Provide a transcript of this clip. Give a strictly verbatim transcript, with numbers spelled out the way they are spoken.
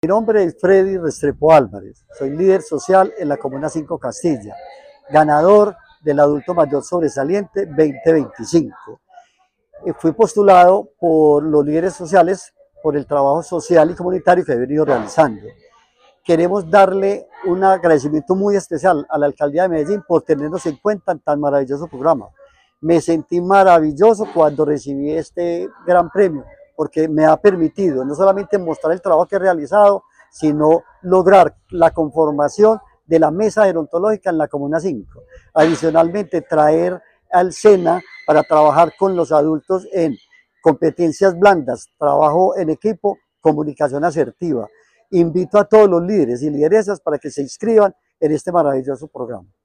Mi nombre es Freddy Restrepo Álvarez, soy líder social en la Comuna cinco Castilla, ganador del adulto mayor sobresaliente veinte veinticinco. Fui postulado por los líderes sociales por el trabajo social y comunitario que he venido realizando. Queremos darle un agradecimiento muy especial a la Alcaldía de Medellín por tenernos en cuenta en tan maravilloso programa. Me sentí maravilloso cuando recibí este gran premio, porque me ha permitido no solamente mostrar el trabajo que he realizado, sino lograr la conformación de la mesa gerontológica en la Comuna cinco. Adicionalmente, traer al SENA para trabajar con los adultos en competencias blandas, trabajo en equipo, comunicación asertiva. Invito a todos los líderes y lideresas para que se inscriban en este maravilloso programa.